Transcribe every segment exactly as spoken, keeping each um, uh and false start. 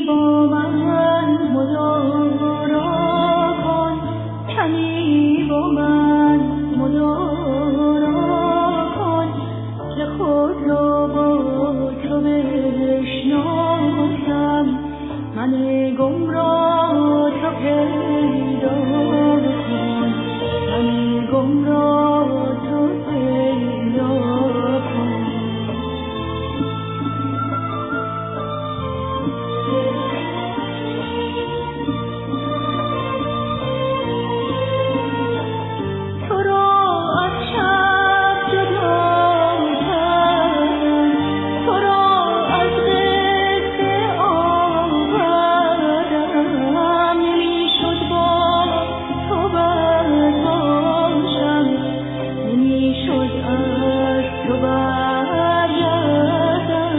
با من مدارا کن، کمی با من مدارا کن که خود را با تو بشناسم. من گم را تو پیدا کن، من گم را تو پیدا کن. تو را از شب جدا کردم، تو را از قصه آوردم. نمیشد با تو برباشم، نمیشد از تو برگردم.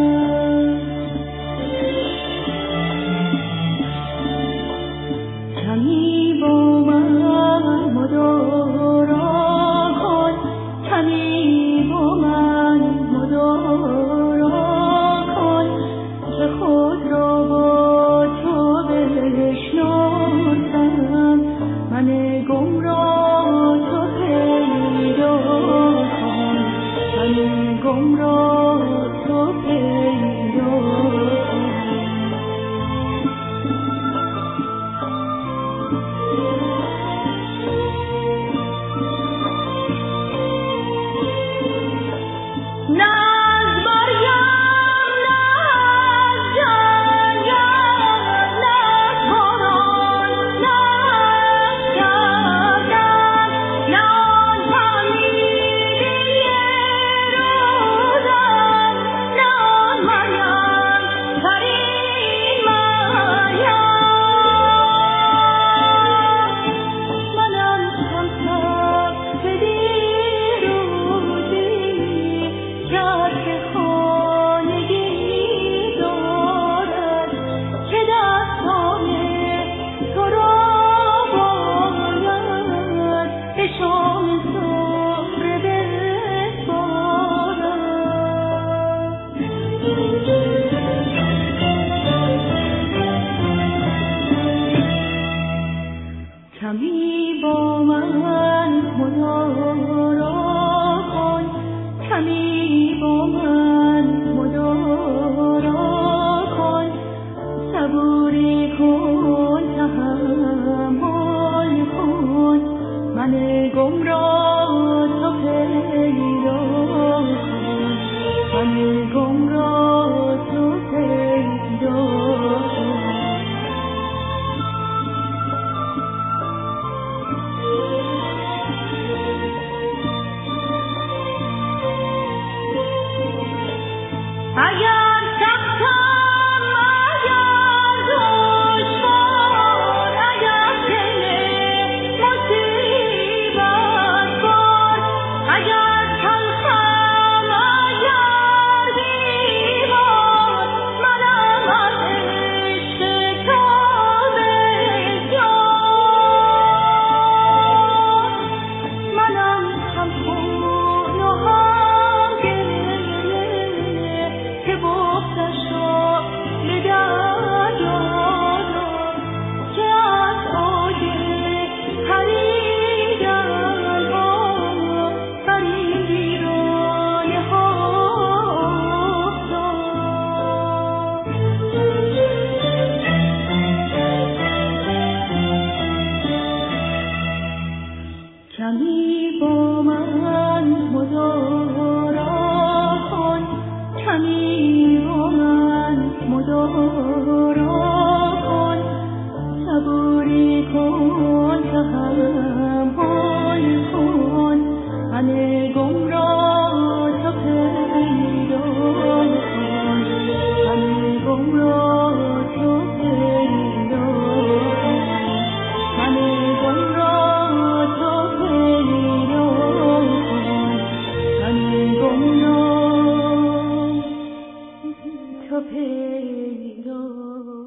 کمی با من مدارا کن، کمی با من مدارا کن که خود را با تو بشناسم. من گم را تو پیدا کن، من گم را تو پیدا کن. نه از مریم، نه از جنگم، نه از باران، نه از گردن، نه آن تعمیری روزم، نه آن مریم، ترین مریم. منم همسر که دیروزی که خانگی دارد، که دستان تو را باید به شام سفره بسپارد. کمی با من مدارا کن، کمی با من مدارا کن. صبوری کن، تحمل کن. من گم را تو پیدا کن، من گم را تو پیدا کن. اگر سختم، اگر دشوار، اگر دل مصیبت بار، اگر تلخم، اگر بیمار، منم از عشق تو بسیار. منم هم خون و هم گریه که بغضش را به دریادم، که از اوج پریدن‌ها بر این ویرانه‌ها افتاد. کمی با من مدارا کن، کمی با من مدارا کن. صبوری کن، تحمل کن. من گم را تو پیدا کن، من گم را تو پیدا کن. من گم را تو پیدا کن، من گم را تو پیدا